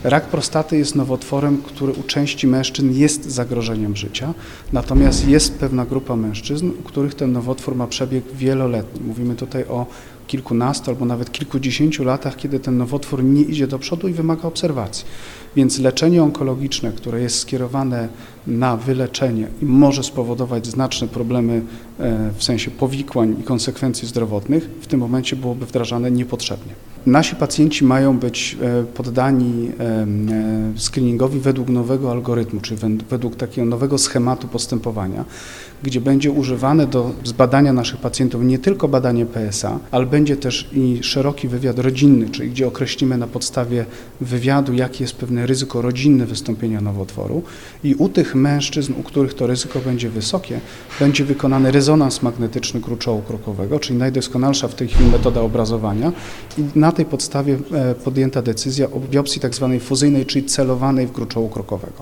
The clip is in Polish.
Rak prostaty jest nowotworem, który u części mężczyzn jest zagrożeniem życia, natomiast jest pewna grupa mężczyzn, u których ten nowotwór ma przebieg wieloletni. Mówimy tutaj o kilkunastu albo nawet kilkudziesięciu latach, kiedy ten nowotwór nie idzie do przodu i wymaga obserwacji. Więc leczenie onkologiczne, które jest skierowane na wyleczenie i może spowodować znaczne problemy w sensie powikłań i konsekwencji zdrowotnych, w tym momencie byłoby wdrażane niepotrzebnie. Nasi pacjenci mają być poddani screeningowi według nowego algorytmu, czyli według takiego nowego schematu postępowania, gdzie będzie używane do zbadania naszych pacjentów nie tylko badanie PSA, ale będzie też i szeroki wywiad rodzinny, czyli gdzie określimy na podstawie wywiadu, jakie jest pewne ryzyko rodzinne wystąpienia nowotworu i u tych mężczyzn, u których to ryzyko będzie wysokie, będzie wykonany rezonans magnetyczny gruczołu krokowego, czyli najdoskonalsza w tej chwili metoda obrazowania i na tej podstawie podjęta decyzja o biopsji tak zwanej fuzyjnej, czyli celowanej w gruczołu krokowego.